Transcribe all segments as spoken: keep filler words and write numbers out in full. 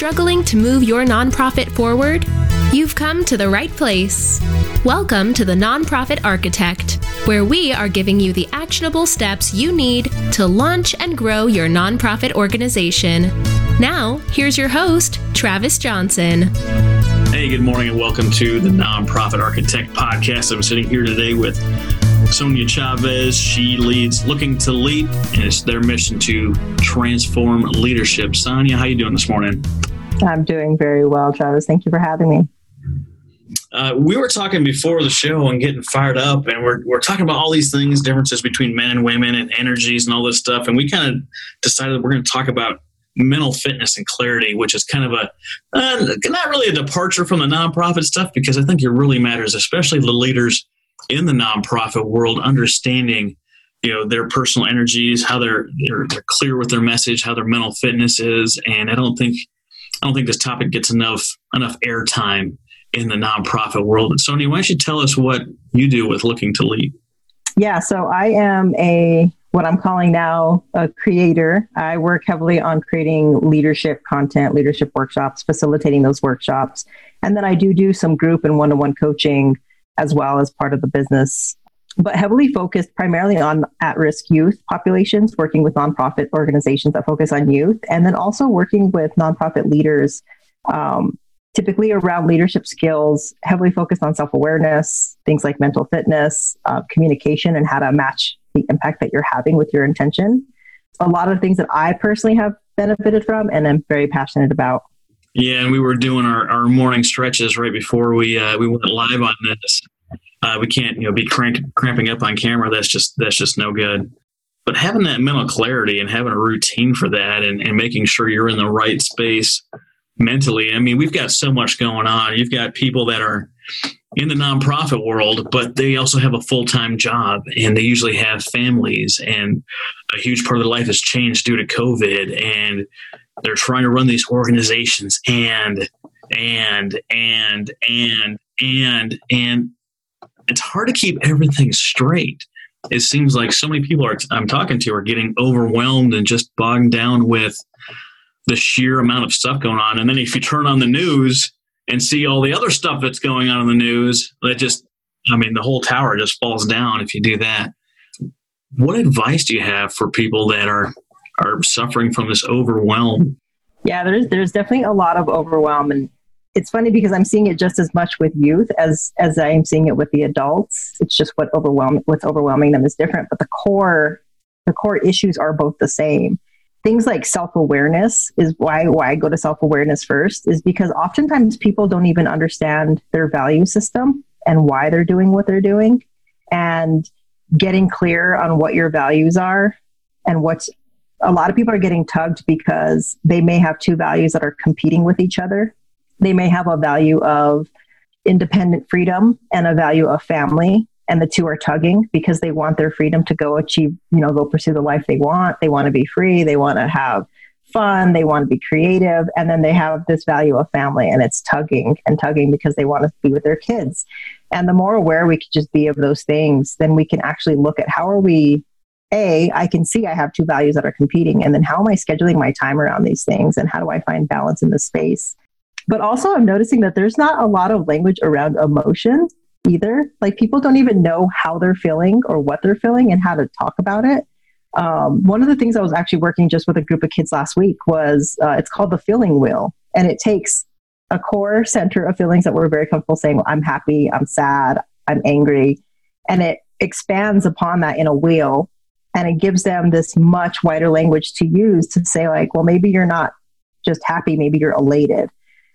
struggling to move your nonprofit forward? You've come to the right place. Welcome to the Nonprofit Architect, where we are giving you the actionable steps you need to launch and grow your nonprofit organization. Now, here's your host, Travis Johnson. Hey, good morning and welcome to the Nonprofit Architect Podcast. I'm sitting here today with Sonia Chavez. She leads Looking to Leap, and it's their mission to transform leadership. Sonia, how you doing this morning? I'm doing very well, Travis. Thank you for having me. Uh, we were talking before the show and getting fired up, and we're we're talking about all these things, differences between men and women and energies and all this stuff. And we kind of decided we're going to talk about mental fitness and clarity, which is kind of a, uh, not really a departure from the nonprofit stuff, because I think it really matters, especially the leaders in the nonprofit world, understanding, you know, their personal energies, how they're, they're they're clear with their message, how their mental fitness is. And I don't think I don't think this topic gets enough enough airtime in the nonprofit world. And Sonia, why don't you tell us what you do with Looking to Leap? Yeah, so I am a what I'm calling now a creator. I work heavily on creating leadership content, leadership workshops, facilitating those workshops, and then I do do some group and one-on-one coaching as well as part of the business, but heavily focused primarily on at-risk youth populations, working with nonprofit organizations that focus on youth, and then also working with nonprofit leaders, um, typically around leadership skills, heavily focused on self-awareness, things like mental fitness, uh, communication, and how to match the impact that you're having with your intention. A lot of things that I personally have benefited from and I'm very passionate about. Yeah, and we were doing our, our morning stretches right before we uh, we went live on this. Uh, we can't, you know, be crank, cramping up on camera. That's just that's just no good. But having that mental clarity and having a routine for that, and, and making sure you're in the right space mentally. I mean, we've got so much going on. You've got people that are in the nonprofit world, but they also have a full-time job, and they usually have families, and a huge part of their life has changed due to COVID, and they're trying to run these organizations and, and, and, and, and, and it's hard to keep everything straight. It seems like so many people are, I'm talking to are getting overwhelmed and just bogged down with the sheer amount of stuff going on. And then if you turn on the news and see all the other stuff that's going on in the news, that just, I mean, the whole tower just falls down if you do that. What advice do you have for people that are are suffering from this overwhelm? Yeah, there's there's definitely a lot of overwhelm, and it's funny because I'm seeing it just as much with youth as as I am seeing it with the adults. It's just what overwhelm what's overwhelming them is different, but the core the core issues are both the same. Things like self-awareness is why why I go to self-awareness first, is because oftentimes people don't even understand their value system and why they're doing what they're doing, and getting clear on what your values are and what's a lot of people are getting tugged because they may have two values that are competing with each other. They may have a value of independent freedom and a value of family, and the two are tugging because they want their freedom to go achieve, you know, go pursue the life they want. They want to be free. They want to have fun. They want to be creative. And then they have this value of family, and it's tugging and tugging because they want to be with their kids. And the more aware we could just be of those things, then we can actually look at how are we A, I can see I have two values that are competing. And then how am I scheduling my time around these things? And how do I find balance in the space? But also I'm noticing that there's not a lot of language around emotion either. Like people don't even know how they're feeling or what they're feeling and how to talk about it. Um, one of the things I was actually working just with a group of kids last week was, uh, it's called the feeling wheel. And it takes a core center of feelings that we're very comfortable saying, well, I'm happy, I'm sad, I'm angry. And it expands upon that in a wheel. And it gives them this much wider language to use to say like, well, maybe you're not just happy, maybe you're elated,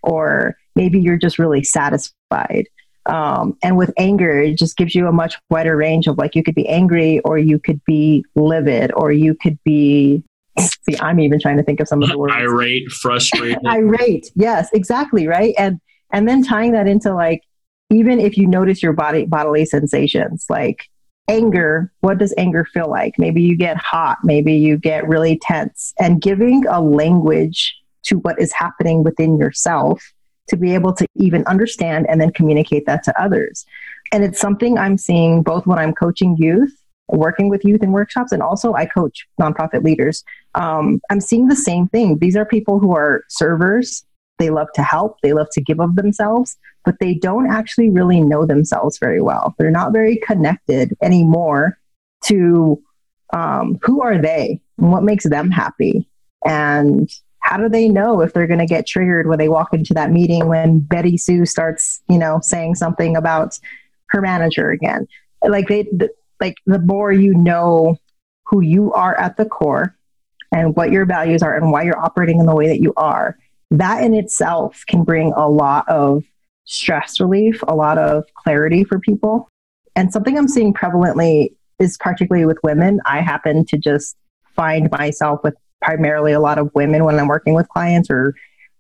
or maybe you're just really satisfied. Um, and with anger, it just gives you a much wider range of like, you could be angry, or you could be livid, or you could be, see, I'm even trying to think of some of the words. Irate, frustrated. Irate. Yes, exactly. Right. And, and then tying that into like, even if you notice your body, bodily sensations, like anger, what does anger feel like? Maybe you get hot, maybe you get really tense, and giving a language to what is happening within yourself to be able to even understand and then communicate that to others. And it's something I'm seeing both when I'm coaching youth, working with youth in workshops, and also I coach nonprofit leaders. Um, I'm seeing the same thing. These are people who are servers, They love to help. They love to give of themselves, but they don't actually really know themselves very well. They're not very connected anymore to um, who are they and what makes them happy. And how do they know if they're going to get triggered when they walk into that meeting when Betty Sue starts, you know, saying something about her manager again? Like they, the, like the more you know who you are at the core and what your values are and why you're operating in the way that you are, that in itself can bring a lot of stress relief, a lot of clarity for people. And something I'm seeing prevalently is particularly with women. I happen to just find myself with primarily a lot of women when I'm working with clients, or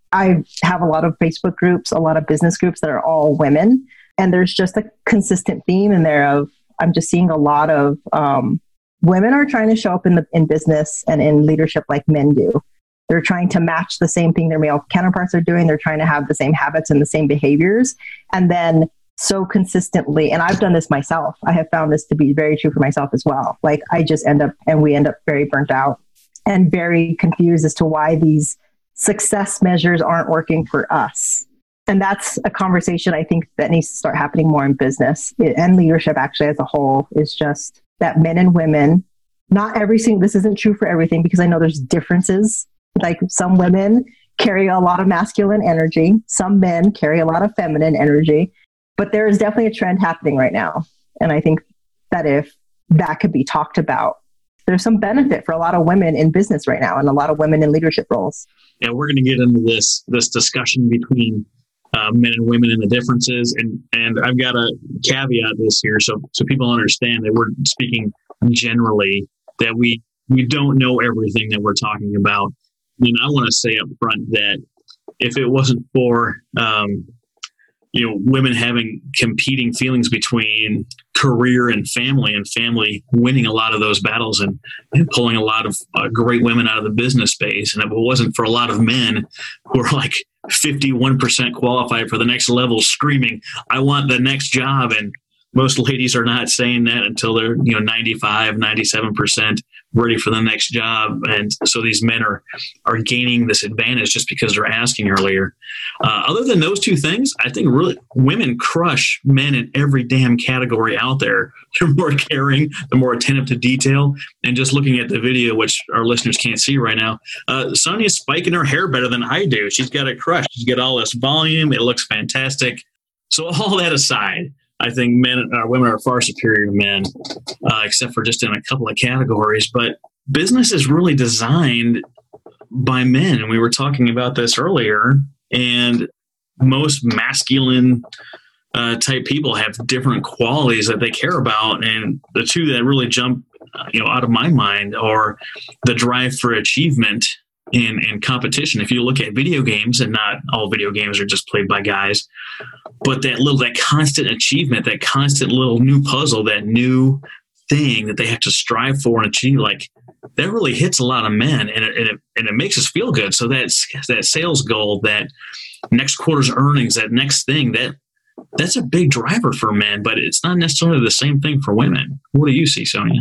I have a lot of Facebook groups, a lot of business groups that are all women. And there's just a consistent theme in there of, I'm just seeing a lot of um, women are trying to show up in the in business and in leadership like men do. They're trying to match the same thing their male counterparts are doing. They're trying to have the same habits and the same behaviors. And then so consistently, and I've done this myself, I have found this to be very true for myself as well. Like I just end up, and we end up very burnt out and very confused as to why these success measures aren't working for us. And that's a conversation I think that needs to start happening more in business and leadership actually as a whole, is just that men and women, not every single, this isn't true for everything because I know there's differences. Like some women carry a lot of masculine energy. Some men carry a lot of feminine energy, but there is definitely a trend happening right now. And I think that if that could be talked about, there's some benefit for a lot of women in business right now and a lot of women in leadership roles. Yeah, we're going to get into this this discussion between uh, men and women and the differences. And and I've got to caveat this here so so people understand that we're speaking generally, that we we don't know everything that we're talking about. And I want to say up front that if it wasn't for um, you know, women having competing feelings between career and family, and family winning a lot of those battles and, and pulling a lot of uh, great women out of the business space. And if it wasn't for a lot of men who are like fifty-one percent qualified for the next level screaming, I want the next job. And most ladies are not saying that until they're, you know, ninety-five, ninety-seven percent ready for the next job. And so these men are, are gaining this advantage just because they're asking earlier. Uh, other than those two things, I think really women crush men in every damn category out there. They're more caring, they're more attentive to detail. And just looking at the video, which our listeners can't see right now, uh, Sonia's spiking her hair better than I do. She's got it crushed. She's got all this volume. It looks fantastic. So all that aside, I think men, uh, women are far superior to men, uh, except for just in a couple of categories. But business is really designed by men, and we were talking about this earlier. And most masculine uh, type people have different qualities that they care about, and the two that really jump, uh, you know, out of my mind are the drive for achievement and, and competition. If you look at video games, and not all video games are just played by guys, but that little, that constant achievement, that constant little new puzzle, that new thing that they have to strive for and achieve, like that really hits a lot of men, and it, and it, and it makes us feel good. So that's that sales goal, that next quarter's earnings, that next thing, that that's a big driver for men, but it's not necessarily the same thing for women. What do you see, Sonia?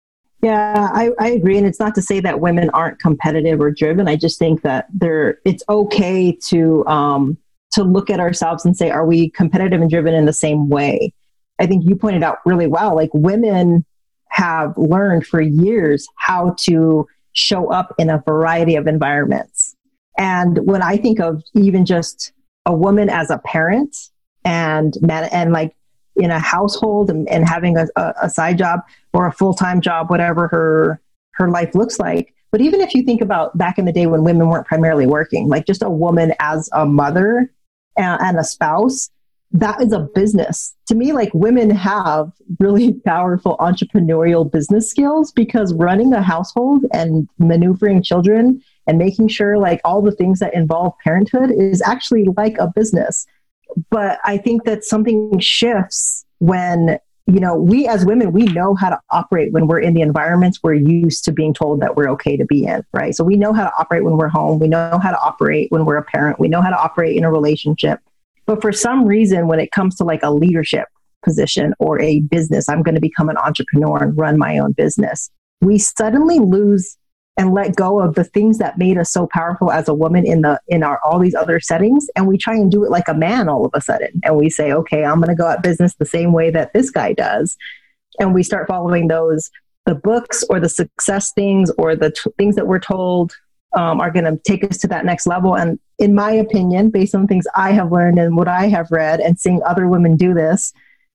Yeah, I, I agree. And it's not to say that women aren't competitive or driven. I just think that they're, it's okay to, um, to look at ourselves and say, are we competitive and driven in the same way? I think you pointed out really well, like women have learned for years how to show up in a variety of environments. And when I think of even just a woman as a parent and man, and like in a household and, and having a, a side job or a full-time job, whatever her, her life looks like. But even if you think about back in the day when women weren't primarily working, like just a woman as a mother and, and a spouse, that is a business. To me, like women have really powerful entrepreneurial business skills, because running a household and maneuvering children and making sure like all the things that involve parenthood is actually like a business. But I think that something shifts when, you know, we as women, we know how to operate when we're in the environments we're used to being told that we're okay to be in, right? So we know how to operate when we're home. We know how to operate when we're a parent. We know how to operate in a relationship. But for some reason, when it comes to like a leadership position or a business, I'm going to become an entrepreneur and run my own business, we suddenly lose and let go of the things that made us so powerful as a woman in the in our all these other settings, and we try and do it like a man all of a sudden, and we say, okay, I'm going to go at business the same way that this guy does, and we start following those the books or the success things or the t- things that we're told um, are going to take us to that next level. And in my opinion, based on things I have learned and what I have read and seeing other women do this,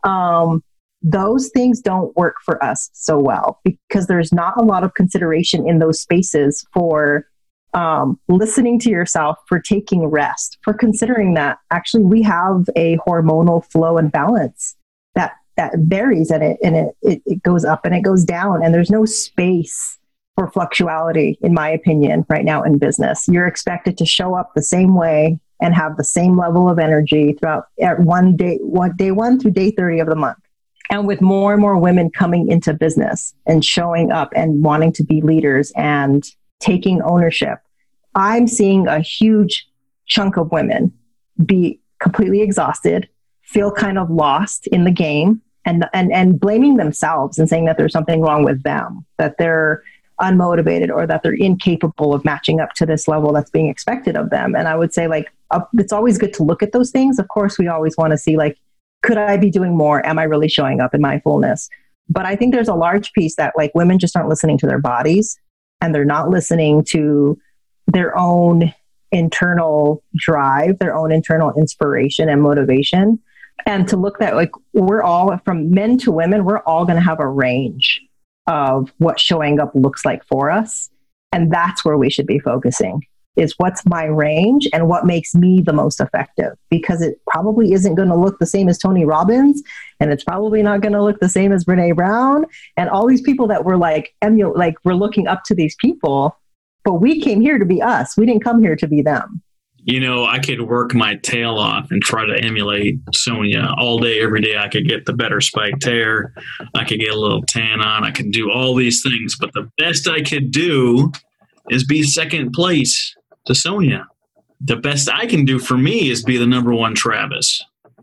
um, those things don't work for us so well, because there's not a lot of consideration in those spaces for um, listening to yourself, for taking rest, for considering that actually we have a hormonal flow and balance that that varies, and it and it, it, it goes up and it goes down, and there's no space for fluctuality, in my opinion, right now in business. You're expected to show up the same way and have the same level of energy throughout one day, one day one through day thirty of the month. And with more and more women coming into business and showing up and wanting to be leaders and taking ownership, I'm seeing a huge chunk of women be completely exhausted, feel kind of lost in the game, and, and, and blaming themselves and saying that there's something wrong with them, that they're unmotivated or that they're incapable of matching up to this level that's being expected of them. And I would say, like, uh, it's always good to look at those things. Of course, we always want to see, like, could I be doing more? Am I really showing up in my fullness? But I think there's a large piece that, like, women just aren't listening to their bodies, and they're not listening to their own internal drive, their own internal inspiration and motivation. And to look at, like, we're all, from men to women, we're all going to have a range of what showing up looks like for us. And that's where we should be focusing, is what's my range and what makes me the most effective, because it probably isn't going to look the same as Tony Robbins, and it's probably not going to look the same as Brene Brown and all these people that we're like, emul- like we're looking up to these people, but we came here to be us. We didn't come here to be them. You know, I could work my tail off and try to emulate Sonia all day, every day. I could get the better spiked hair. I could get a little tan on. I could do all these things, but the best I could do is be second place to Sonia. The best I can do for me is be the number one Travis.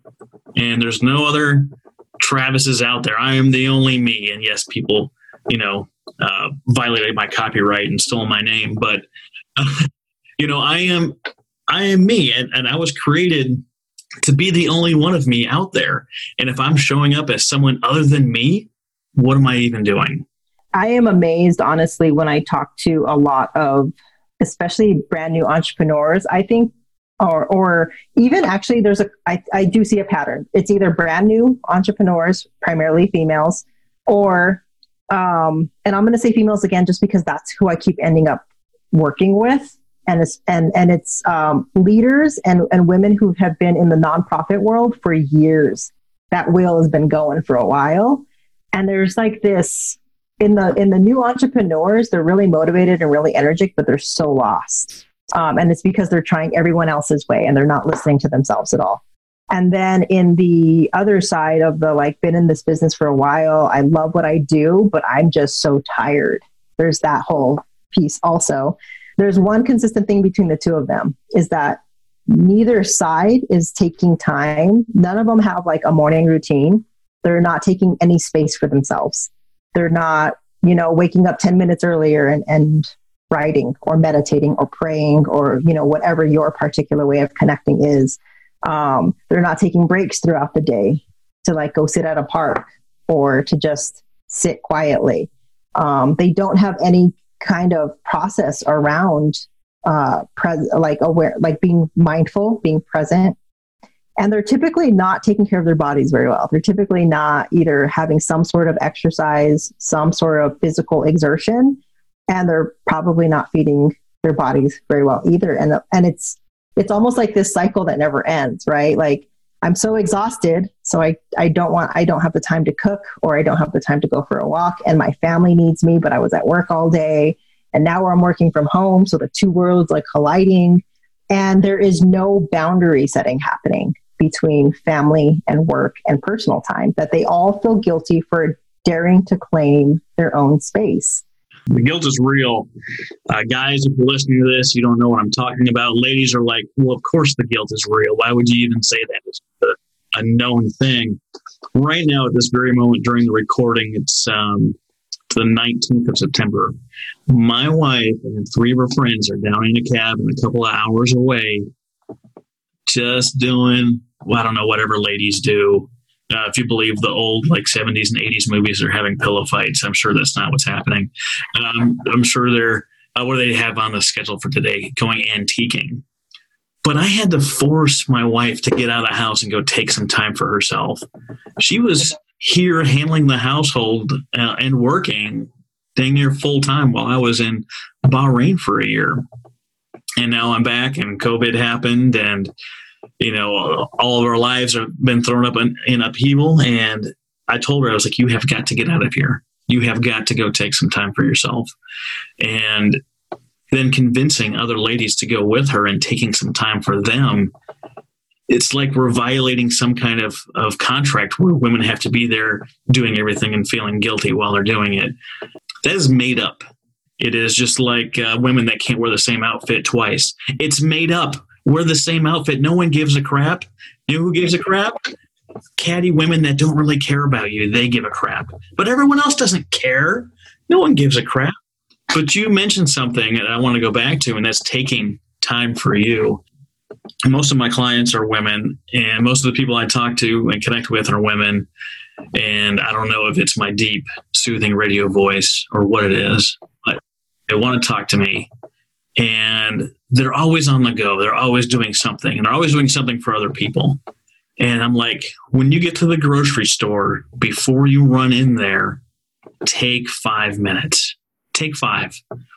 And there's no other Travises out there. I am the only me. And yes, people, you know, uh, violated my copyright and stole my name. But, uh, you know, I am I am me. And, and I was created to be the only one of me out there. And if I'm showing up as someone other than me, what am I even doing? I am amazed, honestly, when I talk to a lot of especially brand new entrepreneurs, I think, or or even actually there's a, I, I do see a pattern. It's either brand new entrepreneurs, primarily females, or, um, and I'm going to say females again, just because that's who I keep ending up working with. And it's, and, and it's um, leaders and, and women who have been in the nonprofit world for years. That wheel has been going for a while. And there's like this, In the in the new entrepreneurs, they're really motivated and really energetic, but they're so lost. Um, and it's because they're trying everyone else's way and they're not listening to themselves at all. And then in the other side of the, like, been in this business for a while, I love what I do, but I'm just so tired. There's that whole piece also. There's one consistent thing between the two of them, is that neither side is taking time. None of them have like a morning routine. They're not taking any space for themselves. They're not, you know, waking up ten minutes earlier and, and writing or meditating or praying or, you know, whatever your particular way of connecting is. Um, they're not taking breaks throughout the day to like go sit at a park or to just sit quietly. Um, they don't have any kind of process around uh, pres- like aware, like being mindful, being present. And they're typically not taking care of their bodies very well. They're typically not either having some sort of exercise, some sort of physical exertion, and they're probably not feeding their bodies very well either. And and it's it's almost like this cycle that never ends, right? Like, I'm so exhausted, so I, I don't want I don't have the time to cook, or I don't have the time to go for a walk, and my family needs me, but I was at work all day, and now I'm working from home, so the two worlds like colliding, and there is no boundary setting happening between family and work and personal time, that they all feel guilty for daring to claim their own space. The guilt is real. Uh, guys, if you're listening to this, you don't know what I'm talking about. Ladies are like, well, of course the guilt is real. Why would you even say that? It's a, a known thing. Right now, at this very moment during the recording, it's um, the nineteenth of September. My wife and three of her friends are down in a cabin a couple of hours away, just doing, well, I don't know, whatever ladies do. Uh, if you believe the old like seventies and eighties movies are having pillow fights, I'm sure that's not what's happening. Um, I'm sure they're, uh, what do they have on the schedule for today? Going antiquing. But I had to force my wife to get out of the house and go take some time for herself. She was here handling the household uh, and working dang near full time while I was in Bahrain for a year. And now I'm back and COVID happened and you know, all of our lives have been thrown up in, in upheaval. And I told her, I was like, you have got to get out of here. You have got to go take some time for yourself. And then convincing other ladies to go with her and taking some time for them. It's like we're violating some kind of, of contract where women have to be there doing everything and feeling guilty while they're doing it. That is made up. It is just like uh, women that can't wear the same outfit twice. It's made up. Wear the same outfit. No one gives a crap. You know who gives a crap? Catty women that don't really care about you. They give a crap. But everyone else doesn't care. No one gives a crap. But you mentioned something that I want to go back to, and that's taking time for you. Most of my clients are women, and most of the people I talk to and connect with are women. And I don't know if it's my deep, soothing radio voice or what it is, but they want to talk to me. And they're always on the go. They're always doing something. And they're always doing something for other people. And I'm like, when you get to the grocery store, before you run in there, take five minutes. Take five.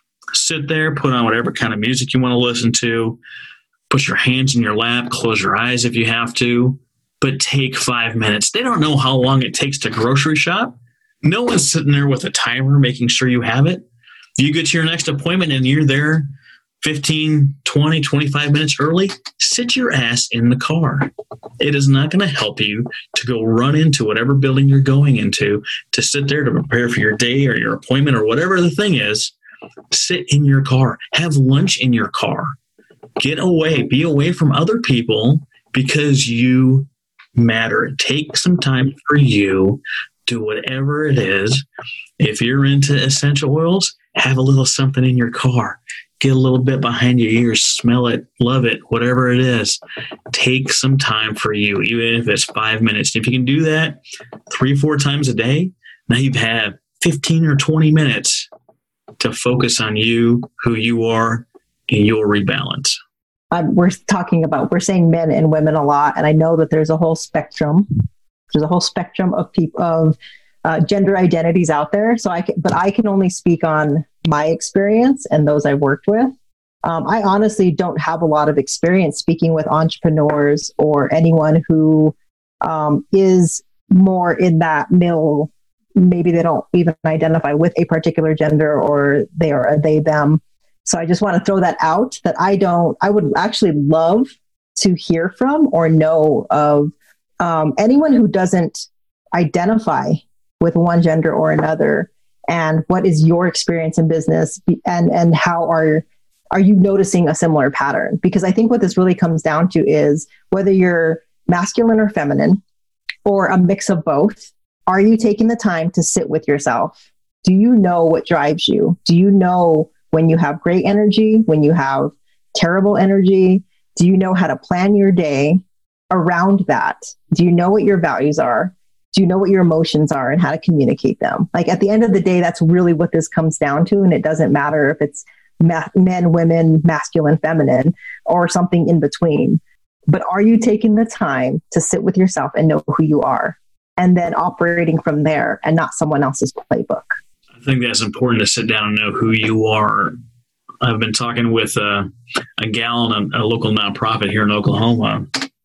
Sit there, put on whatever kind of music you want to listen to. Put your hands in your lap. Close your eyes if you have to. But take five minutes. They don't know how long it takes to grocery shop. No one's sitting there with a timer making sure you have it. You get to your next appointment and you're there fifteen, twenty, twenty-five minutes early, sit your ass in the car. It is not going to help you to go run into whatever building you're going into to sit there to prepare for your day or your appointment or whatever the thing is. Sit in your car. Have lunch in your car. Get away. Be away from other people because you matter. Take some time for you. Do whatever it is. If you're into essential oils, have a little something in your car. Get a little bit behind your ears, smell it, love it, whatever it is. Take some time for you, even if it's five minutes. If you can do that three, four times a day, now you've had fifteen or twenty minutes to focus on you, who you are, and your rebalance. Um, we're talking about, we're saying men and women a lot, and I know that there's a whole spectrum. There's a whole spectrum of people, of uh, gender identities out there. So I can, but I can only speak on my experience and those I've worked with. Um, I honestly don't have a lot of experience speaking with entrepreneurs or anyone who um, is more in that middle. Maybe they don't even identify with a particular gender, or they are a they, them. So I just want to throw that out, that I don't, I would actually love to hear from or know of um, anyone who doesn't identify with one gender or another. And what is your experience in business, and, and how are, are you noticing a similar pattern? Because I think what this really comes down to is whether you're masculine or feminine or a mix of both, are you taking the time to sit with yourself? Do you know what drives you? Do you know when you have great energy, when you have terrible energy? Do you know how to plan your day around that? Do you know what your values are? Do you know what your emotions are and how to communicate them? Like at the end of the day, that's really what this comes down to. And it doesn't matter if it's ma- men, women, masculine, feminine, or something in between. But are you taking the time to sit with yourself and know who you are, and then operating from there and not someone else's playbook? I think that's important, to sit down and know who you are. I've been talking with a, a gal in a, a local nonprofit here in Oklahoma,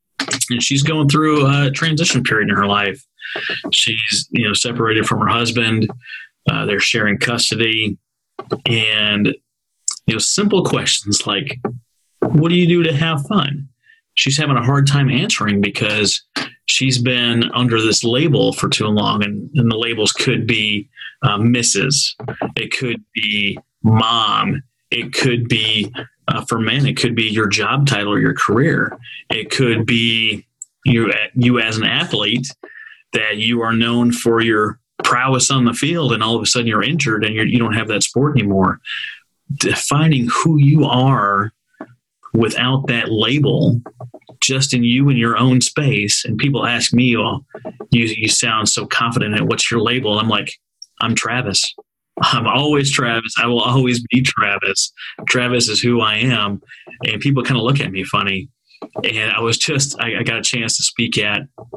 and she's going through a transition period in her life. She's, you know, separated from her husband. Uh, they're sharing custody, and, you know, simple questions like, what do you do to have fun? She's having a hard time answering because she's been under this label for too long, and, and the labels could be uh, Missus It could be mom. It could be, uh, for men, it could be your job title or your career. It could be you, you as an athlete, that you are known for your prowess on the field, and all of a sudden you're injured and you're, you don't have that sport anymore. Defining who you are without that label, just in you and your own space. And people ask me, "Oh, you you sound so confident in what's your label?" I'm like, "I'm Travis. I'm always Travis. I will always be Travis. Travis is who I am." And people kind of look at me funny. And I was just, I, I got a chance to speak at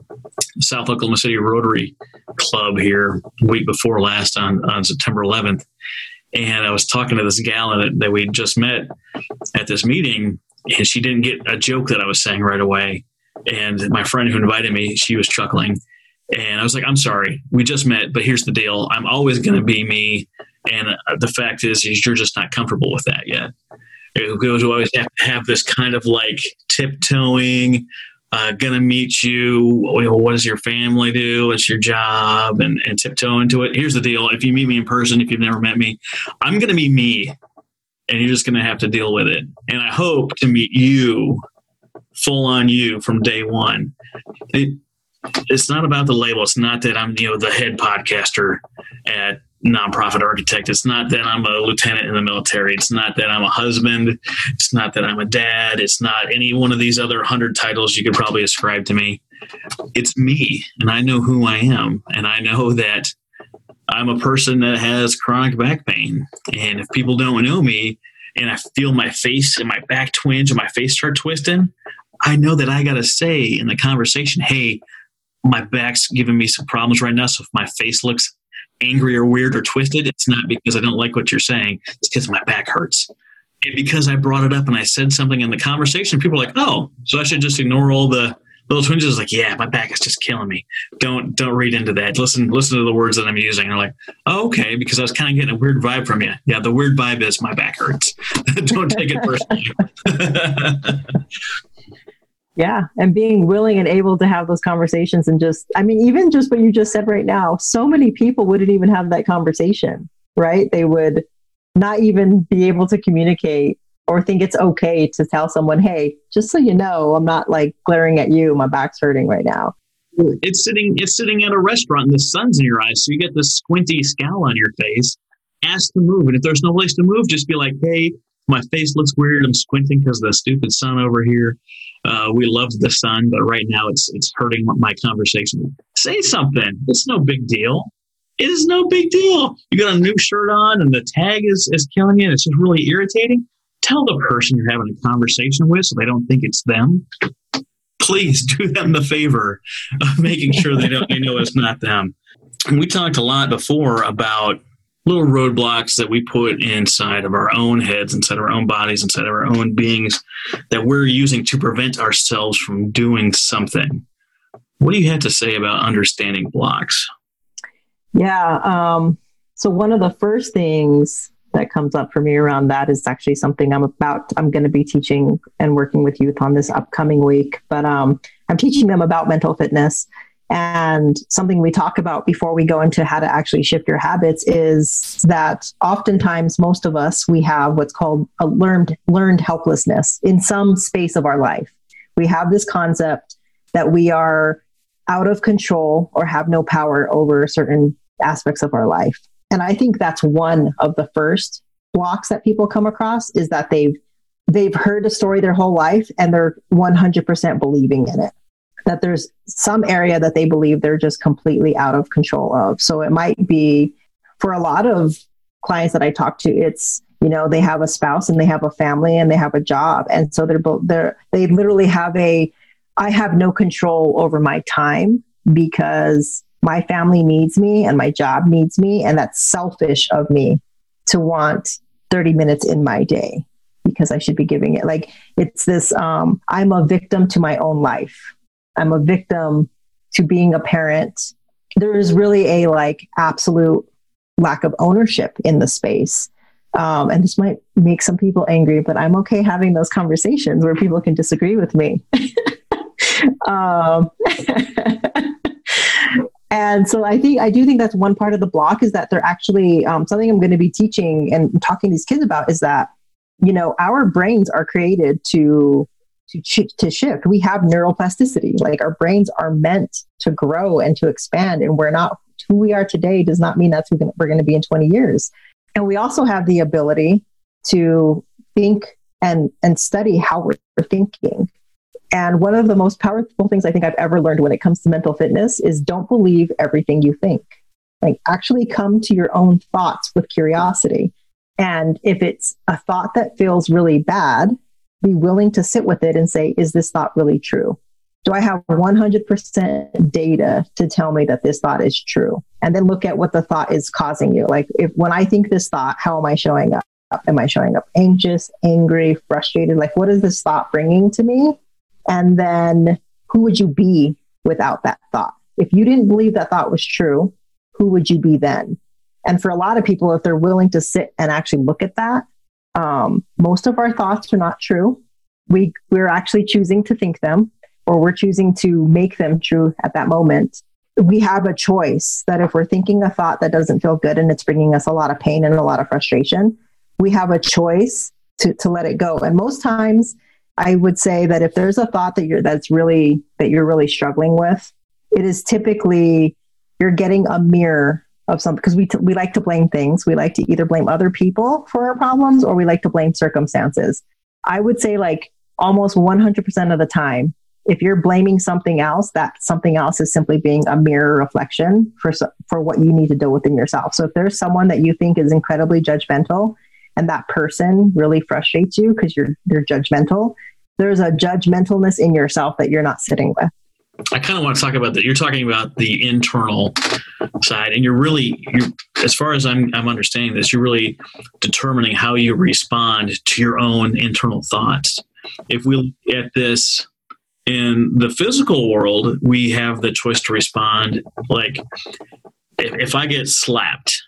South Oklahoma City Rotary Club here week before last on, on September eleventh. And I was talking to this gal that, that we just met at this meeting, and she didn't get a joke that I was saying right away. And my friend who invited me, she was chuckling. And I was like, "I'm sorry, we just met, but here's the deal. I'm always going to be me. And the fact is, is you're just not comfortable with that yet." It goes, we always have to have this kind of like tiptoeing, uh, gonna meet you. What does your family do? What's your job? And, and tiptoe into it. Here's the deal. If you meet me in person, if you've never met me, I'm going to be me, and you're just going to have to deal with it. And I hope to meet you full on you from day one. It, it's not about the label. It's not that I'm, you know, the head podcaster at Nonprofit Architect. It's not that I'm a lieutenant in the military. It's not that I'm a husband. It's not that I'm a dad. It's not any one of these other hundred titles you could probably ascribe to me. It's me, and I know who I am, and I know that I'm a person that has chronic back pain. And if people don't know me, and I feel my face and my back twinge and my face start twisting, I know that I got to say in the conversation, "Hey, my back's giving me some problems right now. So if my face looks angry or weird or twisted, it's not because I don't like what you're saying. It's because my back hurts." And because I brought it up and I said something in the conversation, people are like, "Oh, so I should just ignore all the little twinges?" Like, "Yeah, my back is just killing me. Don't don't read into that. Listen, listen to the words that I'm using." And they're like, "Oh, okay," because I was kind of getting a weird vibe from you. Yeah, the weird vibe is my back hurts. Don't take it personally. Yeah. And being willing and able to have those conversations, and just, I mean, even just what you just said right now, so many people wouldn't even have that conversation, right? They would not even be able to communicate or think it's okay to tell someone, "Hey, just so you know, I'm not like glaring at you. My back's hurting right now." It's sitting, it's sitting at a restaurant and the sun's in your eyes. So you get this squinty scowl on your face. Ask to move. And if there's no place to move, just be like, "Hey, my face looks weird. I'm squinting because of the stupid sun over here. Uh, we love the sun, but right now it's it's hurting my conversation." Say something. It's no big deal. It is no big deal. You got a new shirt on and the tag is, is killing you and it's just really irritating. Tell the person you're having a conversation with so they don't think it's them. Please do them the favor of making sure they don't they know it's not them. And we talked a lot before about little roadblocks that we put inside of our own heads, inside of our own bodies, inside of our own beings that we're using to prevent ourselves from doing something. What do you have to say about understanding blocks? Yeah. Um, so one of the first things that comes up for me around that is actually something I'm about, I'm going to be teaching and working with youth on this upcoming week, but um, I'm teaching them about mental fitness. And something we talk about before we go into how to actually shift your habits is that oftentimes most of us, we have what's called a learned, learned helplessness in some space of our life. We have this concept that we are out of control or have no power over certain aspects of our life. And I think that's one of the first blocks that people come across, is that they've, they've heard a story their whole life and they're one hundred percent believing in it. That there's some area that they believe they're just completely out of control of. So it might be, for a lot of clients that I talk to, it's, you know, they have a spouse and they have a family and they have a job. And so they're both, they're, they literally have a, I have no control over my time because my family needs me and my job needs me. And that's selfish of me to want thirty minutes in my day because I should be giving it. Like, it's this, um, I'm a victim to my own life. I'm a victim to being a parent. There is really a like absolute lack of ownership in the space. Um, and this might make some people angry, but I'm okay having those conversations where people can disagree with me. um, and so I think, I do think that's one part of the block, is that they're actually, um, something I'm going to be teaching and talking to these kids about is that, you know, our brains are created to To, ch- to shift. We have neuroplasticity. Like, our brains are meant to grow and to expand, and we're not Who we are today does not mean that's who we're going to be in twenty years. And we also have the ability to think and, and study how we're thinking. And one of the most powerful things I think I've ever learned when it comes to mental fitness is don't believe everything you think. Like, actually come to your own thoughts with curiosity. And if it's a thought that feels really bad, be willing to sit with it and say, is this thought really true? Do I have one hundred percent data to tell me that this thought is true? And then look at what the thought is causing you. Like, if when I think this thought, how am I showing up? Am I showing up anxious, angry, frustrated? Like, what is this thought bringing to me? And then who would you be without that thought? If you didn't believe that thought was true, who would you be then? And for a lot of people, if they're willing to sit and actually look at that, um, most of our thoughts are not true. We, we're actually choosing to think them, or we're choosing to make them true at that moment. We have a choice that if we're thinking a thought that doesn't feel good and it's bringing us a lot of pain and a lot of frustration, we have a choice to, to let it go. And most times I would say that if there's a thought that you're, that's really, that you're really struggling with, it is typically you're getting a mirror of something, because we, t- we like to blame things. We like to either blame other people for our problems, or we like to blame circumstances. I would say like almost one hundred percent of the time, if you're blaming something else, that something else is simply being a mirror reflection for, for what you need to deal with in yourself. So if there's someone that you think is incredibly judgmental and that person really frustrates you because you're, you're judgmental, there's a judgmentalness in yourself that you're not sitting with. I kind of want to talk about that. You're talking about the internal side, and you're really, you're, as far as I'm, I'm understanding this, you're really determining how you respond to your own internal thoughts. If we look at this in the physical world, we have the choice to respond. Like, if, if I get slapped,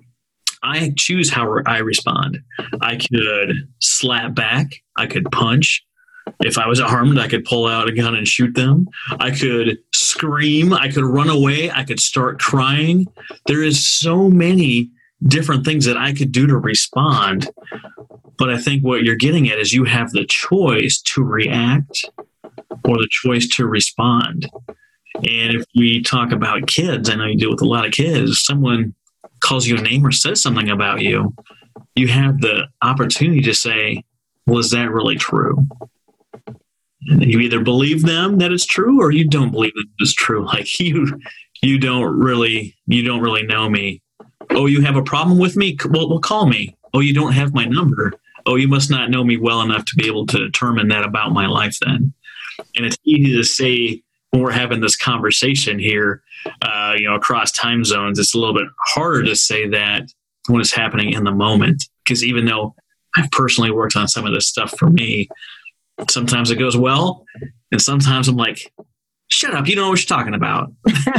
I choose how I respond. I could slap back. I could punch. If I was armed, I could pull out a gun and shoot them. I could scream. I could run away. I could start crying. There is so many different things that I could do to respond. But I think what you're getting at is you have the choice to react or the choice to respond. And if we talk about kids, I know you deal with a lot of kids, if someone calls you a name or says something about you, you have the opportunity to say, well, is that really true? And you either believe them that it's true, or you don't believe that it's true. Like, you, you don't really, you don't really know me. Oh, you have a problem with me? Well, well, call me. Oh, you don't have my number. Oh, you must not know me well enough to be able to determine that about my life then. And it's easy to say when we're having this conversation here, uh, you know, across time zones. It's a little bit harder to say that when it's happening in the moment, because even though I've personally worked on some of this stuff for me, sometimes it goes well, and sometimes I'm like, shut up, you don't know what you're talking about.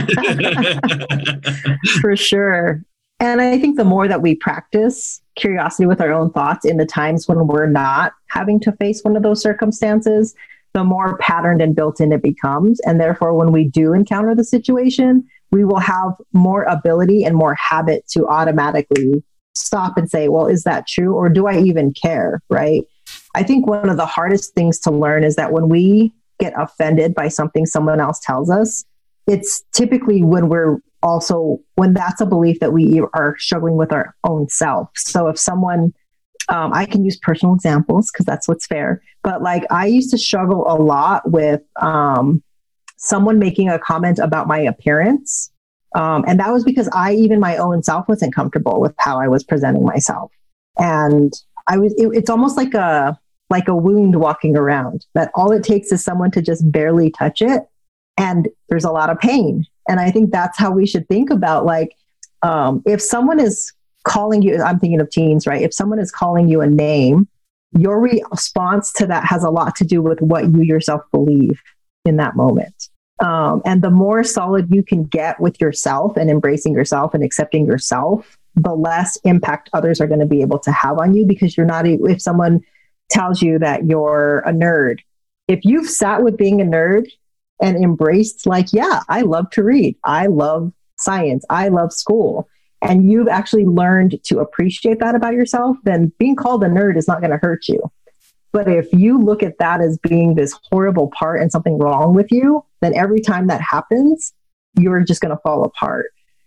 For sure. And I think the more that we practice curiosity with our own thoughts in the times when we're not having to face one of those circumstances, the more patterned and built in it becomes. And therefore, when we do encounter the situation, we will have more ability and more habit to automatically stop and say, well, is that true? Or do I even care? Right? I think one of the hardest things to learn is that when we get offended by something someone else tells us, it's typically when we're also, when that's a belief that we are struggling with our own self. So if someone, um, I can use personal examples because that's what's fair, but like I used to struggle a lot with um, someone making a comment about my appearance. Um, and that was because I, even my own self, wasn't comfortable with how I was presenting myself. And I was, it, it's almost like a, like a wound walking around, that all it takes is someone to just barely touch it, and there's a lot of pain. And I think that's how we should think about, like, um, if someone is calling you, I'm thinking of teens, right? If someone is calling you a name, your response to that has a lot to do with what you yourself believe in that moment. Um, and the more solid you can get with yourself and embracing yourself and accepting yourself, the less impact others are going to be able to have on you, because you're not, if someone tells you that you're a nerd, if you've sat with being a nerd and embraced, like, yeah, I love to read, I love science, I love school, and you've actually learned to appreciate that about yourself, then being called a nerd is not going to hurt you. But if you look at that as being this horrible part and something wrong with you, then every time that happens, you're just going to fall apart.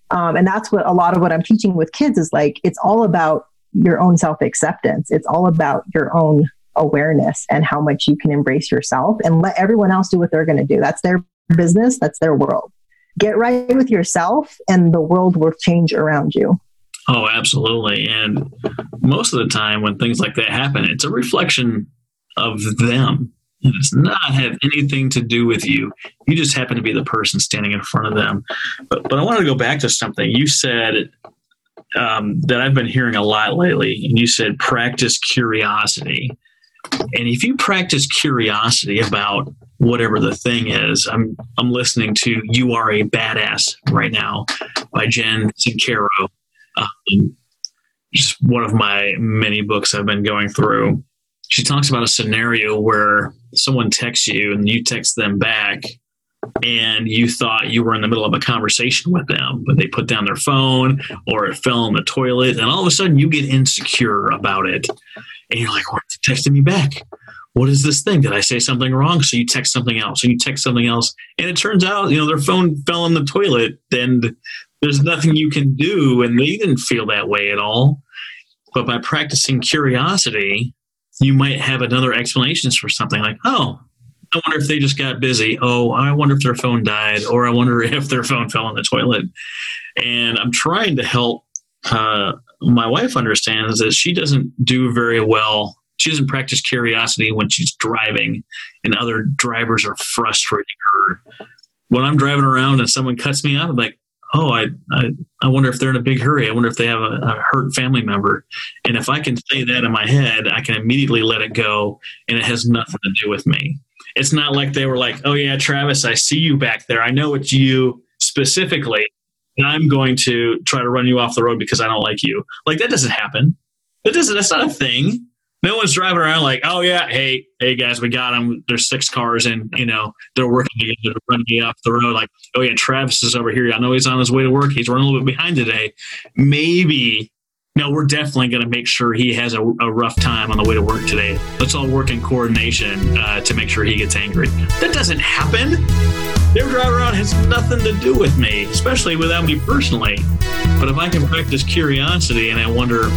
Um, and that's what a lot of what I'm teaching with kids is like, it's all about your own self-acceptance. It's all about your own awareness and how much you can embrace yourself and let everyone else do what they're going to do. That's their business. That's their world. Get right with yourself and the world will change around you. Oh, absolutely. And most of the time when things like that happen, it's a reflection of them. It does not have anything to do with you. You just happen to be the person standing in front of them. But, but I wanted to go back to something you said um, that I've been hearing a lot lately. And you said practice curiosity. And if you practice curiosity about whatever the thing is, I'm I'm listening to "You Are a Badass" right now by Jen Sincero. Um, just one of my many books I've been going through. She talks about a scenario where someone texts you and you text them back and you thought you were in the middle of a conversation with them, but they put down their phone or it fell in the toilet and all of a sudden you get insecure about it. And you're like, why are you texting me back? What is this thing? Did I say something wrong? So you text something else and you text something else. And it turns out, you know, their phone fell in the toilet and there's nothing you can do. And they didn't feel that way at all. But by practicing curiosity, you might have another explanations for something like, oh, I wonder if they just got busy. Oh, I wonder if their phone died, or I wonder if their phone fell in the toilet. And I'm trying to help uh, my wife understand that she doesn't do very well. She doesn't practice curiosity when she's driving and other drivers are frustrating her. When I'm driving around and someone cuts me off, I'm like, oh, I, I I wonder if they're in a big hurry. I wonder if they have a, a hurt family member. And if I can say that in my head, I can immediately let it go, and it has nothing to do with me. It's not like they were like, oh, yeah, Travis, I see you back there. I know it's you specifically, and I'm going to try to run you off the road because I don't like you. Like, that doesn't happen. That doesn't, that's not a thing. No one's driving around like, oh, yeah, hey, hey, guys, we got them. There's six cars, and, you know, they're working together to run me off the road. Like, oh, yeah, Travis is over here. I know he's on his way to work. He's running a little bit behind today. Maybe, no, we're definitely going to make sure he has a, a rough time on the way to work today. Let's all work in coordination uh, to make sure he gets angry. That doesn't happen. Their drive around has nothing to do with me, especially without me personally. But if I can practice curiosity and I wonder,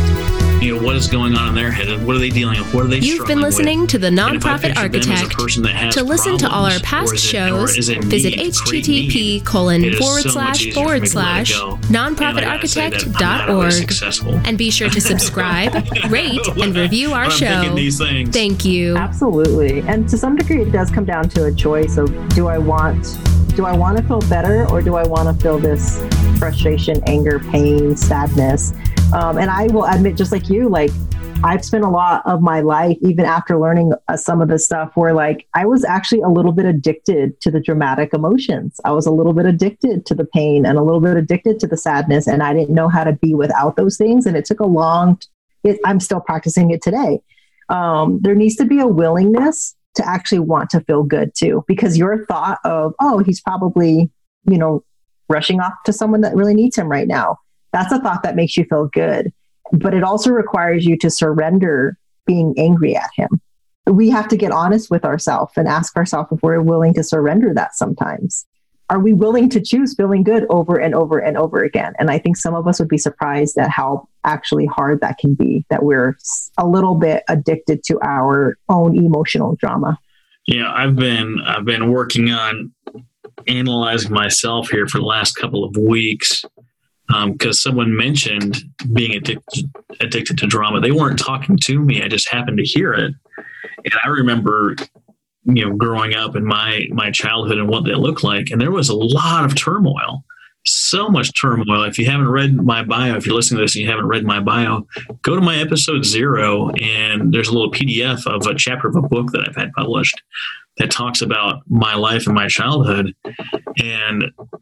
you know, what is going on in their head and what are they dealing with? What are they You've struggling been listening with? to The Nonprofit Architect. To listen to all our past shows, visit http colon forward slash forward slash nonprofitarchitect dot org and be sure to subscribe, rate, and review our show. Thank you. Absolutely. And to some degree, it does come down to a choice of do I want do I want to feel better or do I want to feel this frustration, anger, pain, sadness? Um, and I will admit, just like you, like I've spent a lot of my life, even after learning uh, some of this stuff, where like I was actually a little bit addicted to the dramatic emotions. I was a little bit addicted to the pain and a little bit addicted to the sadness. And I didn't know how to be without those things. And it took a long, it, I'm still practicing it today. Um, there needs to be a willingness to actually want to feel good too, because your thought of, oh, he's probably, you know, rushing off to someone that really needs him right now. That's a thought that makes you feel good. But it also requires you to surrender being angry at him. We have to get honest with ourselves and ask ourselves if we're willing to surrender that sometimes. Are we willing to choose feeling good over and over and over again? And I think some of us would be surprised at how actually hard that can be, that we're a little bit addicted to our own emotional drama. Yeah, I've been I've been working on analyzing myself here for the last couple of weeks. Because um, someone mentioned being addicted, addicted to drama. They weren't talking to me. I just happened to hear it. And I remember, you know, growing up in my, my childhood and what that looked like. And there was a lot of turmoil, so much turmoil. If you haven't read my bio, if you're listening to this and you haven't read my bio, go to my episode zero. And there's a little P D F of a chapter of a book that I've had published that talks about my life and my childhood. And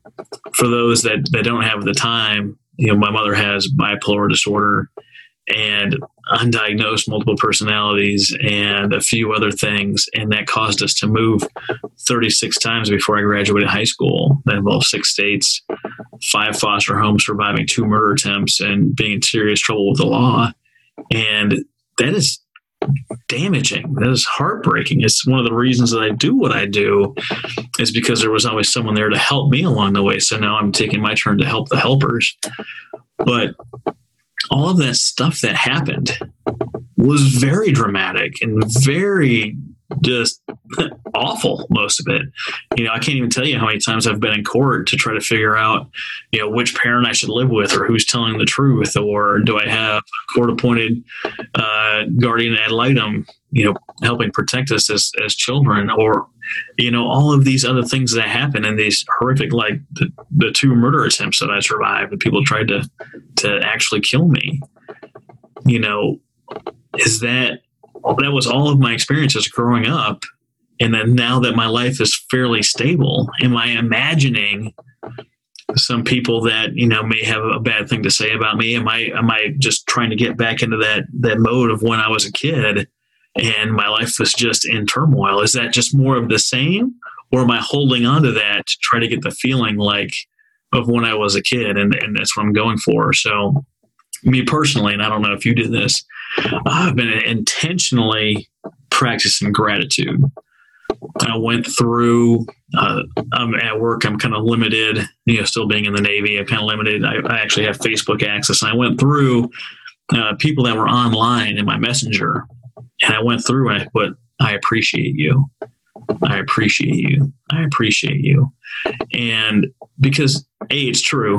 for those that, that don't have the time, you know, my mother has bipolar disorder and undiagnosed multiple personalities and a few other things. And that caused us to move thirty-six times before I graduated high school. That involved six states, five foster homes, surviving two murder attempts, and being in serious trouble with the law. And that is damaging. That is heartbreaking. It's one of the reasons that I do what I do is because there was always someone there to help me along the way. So now I'm taking my turn to help the helpers. But all of that stuff that happened was very dramatic and very just awful, most of it. You know, I can't even tell you how many times I've been in court to try to figure out, you know, which parent I should live with or who's telling the truth, or do I have a court-appointed uh, guardian ad litem, you know, helping protect us as, as children, or, you know, all of these other things that happen and these horrific, like the, the two murder attempts that I survived and people tried to, to actually kill me. You know, is that, that was all of my experiences growing up. And then now that my life is fairly stable, am I imagining some people that, you know, may have a bad thing to say about me? Am I, am I just trying to get back into that, that mode of when I was a kid and my life was just in turmoil? Is that just more of the same, or am I holding on to that to try to get the feeling like of when I was a kid? And, and that's what I'm going for. So me personally, and I don't know if you did this, I've been intentionally practicing gratitude. I went through, uh, I'm at work, I'm kind of limited, you know, still being in the Navy, I'm kind of limited. I, I actually have Facebook access. And I went through uh, people that were online in my messenger, and I went through and I put, I appreciate you. I appreciate you. I appreciate you. And because A, it's true.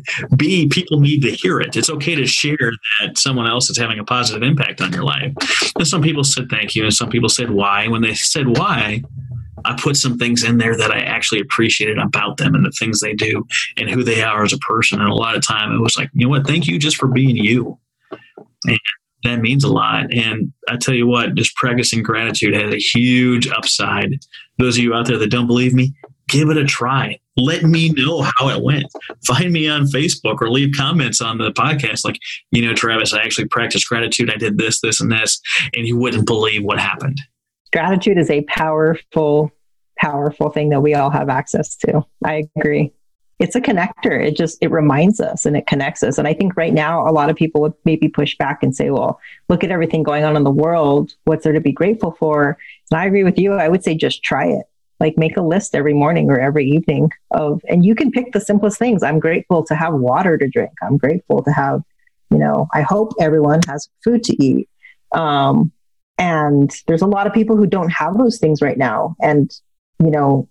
B, people need to hear it. It's okay to share that someone else is having a positive impact on your life. And some people said thank you, and some people said why. When they said why, I put some things in there that I actually appreciated about them and the things they do and who they are as a person. And a lot of time it was like, you know what, thank you just for being you. And that means a lot. And I tell you what, just practicing gratitude has a huge upside. Those of you out there that don't believe me, give it a try. Let me know how it went. Find me on Facebook or leave comments on the podcast. Like, you know, Travis, I actually practiced gratitude. I did this, this, and this, and you wouldn't believe what happened. Gratitude is a powerful, powerful thing that we all have access to. I agree. It's a connector. It just, it reminds us and it connects us. And I think right now, a lot of people would maybe push back and say, well, look at everything going on in the world. What's there to be grateful for? And I agree with you. I would say just try it. Like, make a list every morning or every evening of, and you can pick the simplest things. I'm grateful to have water to drink. I'm grateful to have, you know, I hope everyone has food to eat. Um, and there's a lot of people who don't have those things right now. And, you know,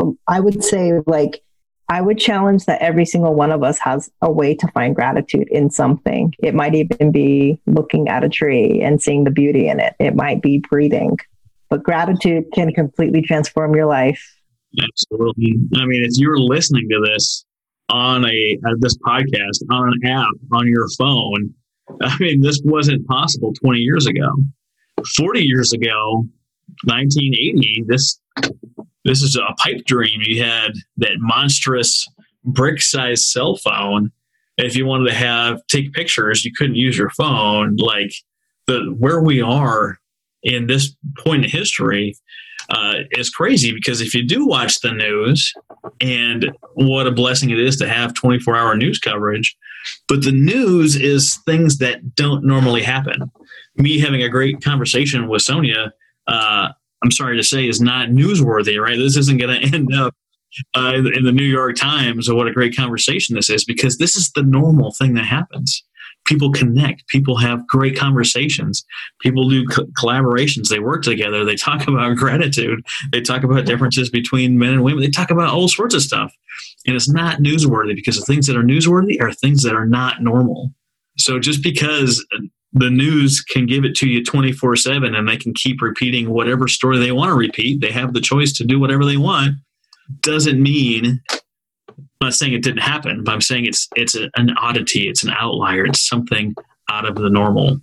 I would say, like, I would challenge that every single one of us has a way to find gratitude in something. It might even be looking at a tree and seeing the beauty in it. It might be breathing, but gratitude can completely transform your life. Absolutely. I mean, if you're listening to this on a uh, this podcast on an app on your phone, I mean, this wasn't possible twenty years ago. forty years ago, nineteen eighty, this this is a pipe dream. You had that monstrous brick-sized cell phone. If you wanted to have take pictures, you couldn't use your phone. Like, the where we are in this point in history uh, is crazy, because if you do watch the news, and what a blessing it is to have twenty-four hour news coverage, but the news is things that don't normally happen. Me having a great conversation with Sonia, uh, I'm sorry to say, is not newsworthy, right? This isn't going to end up uh, in the New York Times or what a great conversation this is, because this is the normal thing that happens. People connect. People have great conversations. People do co- collaborations. They work together. They talk about gratitude. They talk about differences between men and women. They talk about all sorts of stuff. And it's not newsworthy, because the things that are newsworthy are things that are not normal. So just because the news can give it to you twenty-four seven and they can keep repeating whatever story they want to repeat, they have the choice to do whatever they want, doesn't mean, I'm not saying it didn't happen, but I'm saying it's it's a, an oddity, it's an outlier, it's something out of the normal.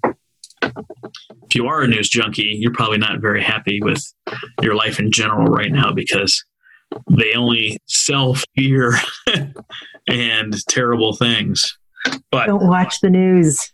If you are a news junkie, you're probably not very happy with your life in general right now, because they only sell fear and terrible things. But don't watch the news.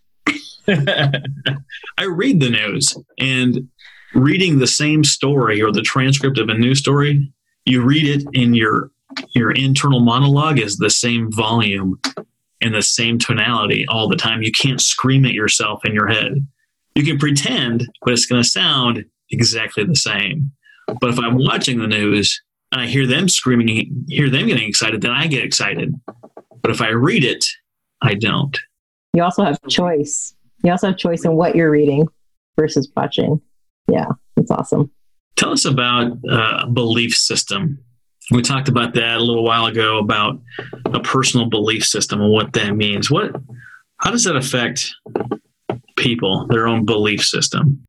I read the news, and reading the same story or the transcript of a news story, you read it in your your internal monologue is the same volume and the same tonality all the time. You can't scream at yourself in your head. You can pretend, but it's going to sound exactly the same. But if I'm watching the news and I hear them screaming, hear them getting excited, then I get excited. But if I read it, I don't. You also have choice. You also have choice in what you're reading versus watching. Yeah, that's awesome. Tell us about uh, a belief system. We talked about that a little while ago, about a personal belief system and what that means. What, how does that affect people, their own belief system?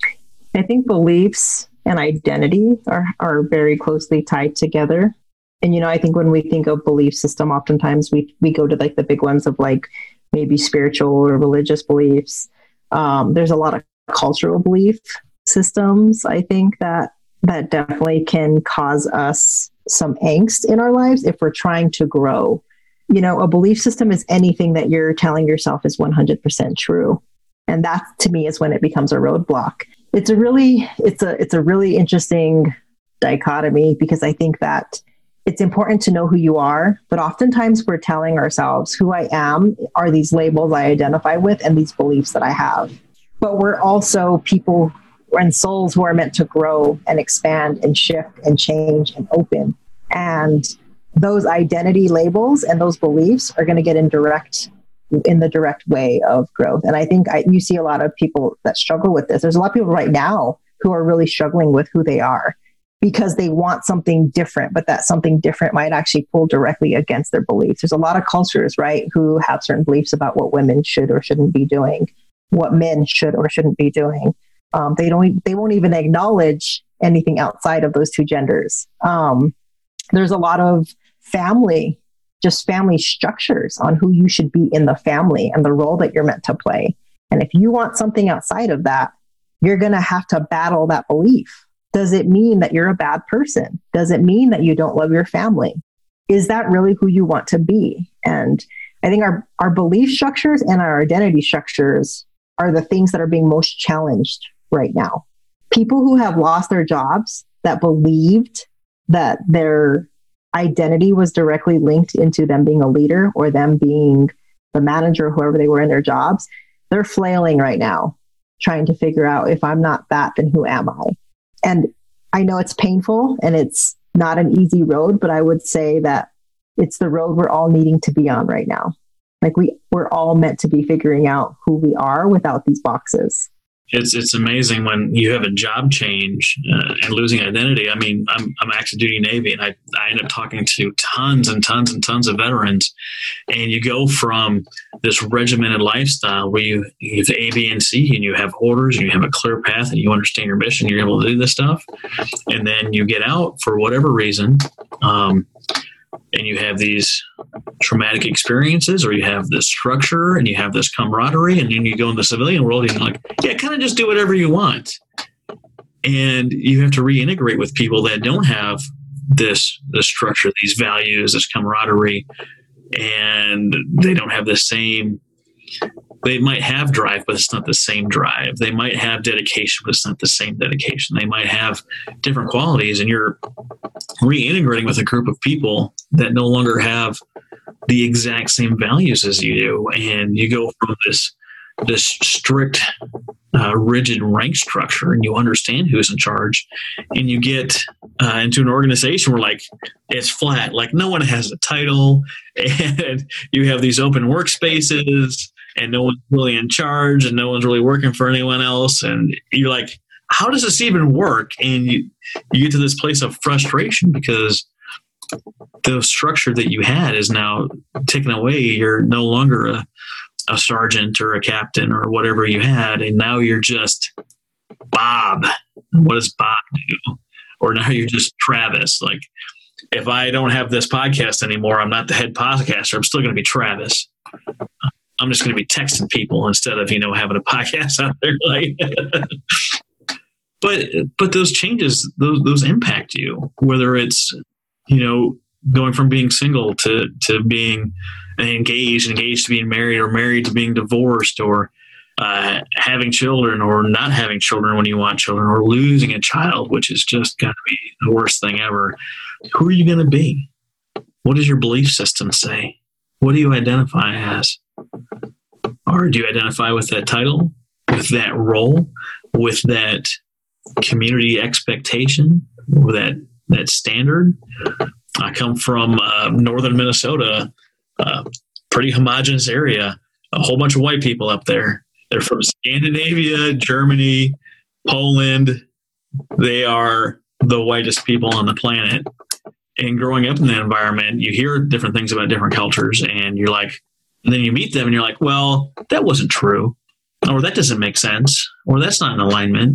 I think beliefs and identity are, are very closely tied together. And, you know, I think when we think of belief system, oftentimes we, we go to like the big ones of like maybe spiritual or religious beliefs. Um, there's a lot of cultural belief systems, I think, that that definitely can cause us some angst in our lives if we're trying to grow. You know, a belief system is anything that you're telling yourself is one hundred percent true. And that to me is when it becomes a roadblock. It's a really, it's a, it's a really interesting dichotomy, because I think that it's important to know who you are, but oftentimes we're telling ourselves who I am are these labels I identify with and these beliefs that I have. But we're also people and souls who are meant to grow and expand and shift and change and open. And those identity labels and those beliefs are going to get in direct in the direct way of growth. And I think I, you see a lot of people that struggle with this. There's a lot of people right now who are really struggling with who they are because they want something different, but that something different might actually pull directly against their beliefs. There's a lot of cultures, right, who have certain beliefs about what women should or shouldn't be doing, what men should or shouldn't be doing. Um, they don't, they won't even acknowledge anything outside of those two genders. Um, there's a lot of family just family structures on who you should be in the family and the role that you're meant to play. And if you want something outside of that, you're going to have to battle that belief. Does it mean that you're a bad person? Does it mean that you don't love your family? Is that really who you want to be? And I think our, our belief structures and our identity structures are the things that are being most challenged right now. People who have lost their jobs that believed that their identity was directly linked into them being a leader or them being the manager, whoever they were in their jobs, they're flailing right now, trying to figure out, if I'm not that, then who am I? And I know it's painful and it's not an easy road, but I would say that it's the road we're all needing to be on right now. Like we, we're all meant to be figuring out who we are without these boxes. It's it's amazing when you have a job change uh, and losing identity. I mean, I'm I'm active duty Navy, and I, I end up talking to tons and tons and tons of veterans. And you go from this regimented lifestyle where you, you have A, B, and C, and you have orders, and you have a clear path, and you understand your mission, you're able to do this stuff. And then you get out for whatever reason, um, and you have these traumatic experiences, or you have this structure and you have this camaraderie, and then you go in the civilian world and you're like, yeah, kind of just do whatever you want. And you have to reintegrate with people that don't have this, this structure, these values, this camaraderie, and they don't have the same, they might have drive, but it's not the same drive. They might have dedication, but it's not the same dedication. They might have different qualities, and you're reintegrating with a group of people that no longer have the exact same values as you do. And you go from this, this strict, uh, rigid rank structure, and you understand who's in charge, and you get uh, into an organization where like it's flat, like no one has a title, and you have these open workspaces, and no one's really in charge, and no one's really working for anyone else. And you're like, how does this even work? And you, you get to this place of frustration because the structure that you had is now taken away. You're no longer a, a sergeant or a captain or whatever you had. And now you're just Bob. What does Bob do? Or now you're just Travis. Like, if I don't have this podcast anymore, I'm not the head podcaster. I'm still going to be Travis. I'm just going to be texting people instead of, you know, having a podcast out there. Like, but, but those changes, those, those impact you, whether it's, you know, going from being single to, to being engaged, engaged to being married, or married to being divorced, or uh, having children or not having children when you want children, or losing a child, which is just going to be the worst thing ever. Who are you going to be? What does your belief system say? What do you identify as? Or do you identify with that title? with that role, with that community expectation, with that, that standard. I come from uh, northern Minnesota, uh, pretty homogenous area, a whole bunch of white people up there. They're from Scandinavia, Germany, Poland. They are the whitest people on the planet. And growing up in that environment, you hear different things about different cultures, and you're like, and then you meet them and you're like, well, that wasn't true, or that doesn't make sense, or that's not in alignment.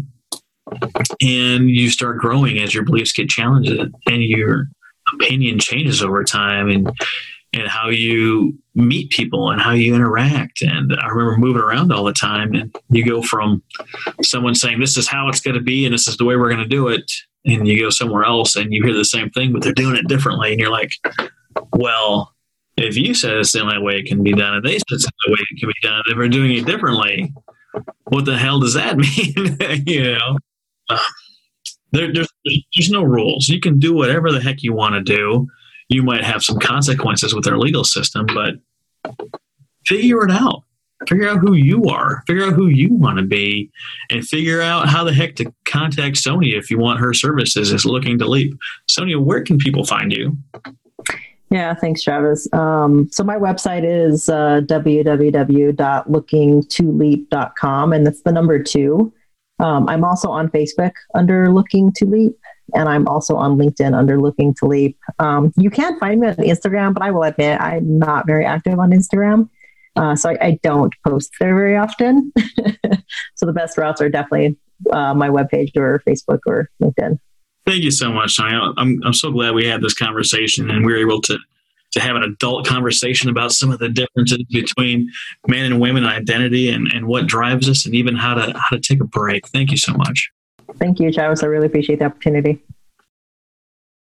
And you start growing as your beliefs get challenged, and your opinion changes over time, and and how you meet people and how you interact. And I remember moving around all the time, and you go from someone saying, this is how it's going to be, and this is the way we're going to do it. And you go somewhere else and you hear the same thing, but they're doing it differently. And you're like, well, if you said it's the only way it can be done, and they said it's the only way it can be done, if we're doing it differently, what the hell does that mean? you know, uh, there, there's, there's no rules. You can do whatever the heck you want to do. You might have some consequences with our legal system, but figure it out. Figure out who you are. Figure out who you want to be, and figure out how the heck to contact Sonia if you want her services as Looking to Leap. Sonia, where can people find you? Yeah, thanks, Travis. Um, so my website is uh, w w w dot looking to leap dot com, and that's the number two. Um, I'm also on Facebook under Looking to Leap, and I'm also on LinkedIn under Looking to Leap. Um, you can find me on Instagram, but I will admit I'm not very active on Instagram. Uh, so I, I don't post there very often. So the best routes are definitely uh, my webpage or Facebook or LinkedIn. Thank you so much, Sonia. I'm I'm so glad we had this conversation, and we were able to to have an adult conversation about some of the differences between men and women identity, and, and what drives us, and even how to how to take a break. Thank you so much. Thank you, Travis. I really appreciate the opportunity.